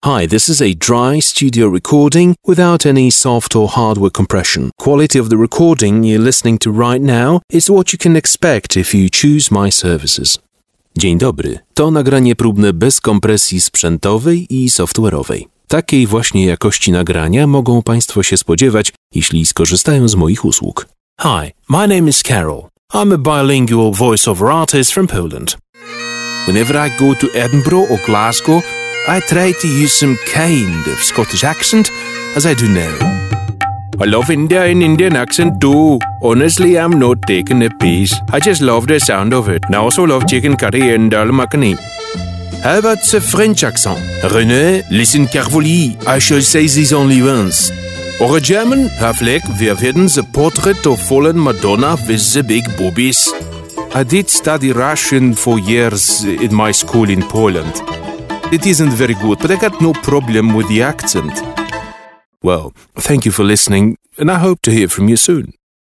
Hi, this is a dry studio recording without any soft or hardware compression. Quality of the recording you're listening to right now is what you can expect if you choose my services. Dzień dobry. To nagranie próbne bez kompresji sprzętowej i software'owej. Takiej właśnie jakości nagrania mogą Państwo się spodziewać, jeśli skorzystają z moich usług. Hi, my name is Carol. I'm a bilingual voice-over artist from Poland. Whenever I go to Edinburgh or Glasgow, I try to use some kind of Scottish accent, as I do now. I love India and Indian accent too. Honestly, I'm not taking a piece. I just love the sound of it. And I also love chicken curry and dal makhani. How about the French accent? René, listen carefully. I shall say this only once. Or a German? Herr Fleck, wir werden the portrait of fallen Madonna with the big boobies. I did study Russian for years in my school in Poland. It isn't very good, but I got no problem with the accent. Well, thank you for listening, and I hope to hear from you soon.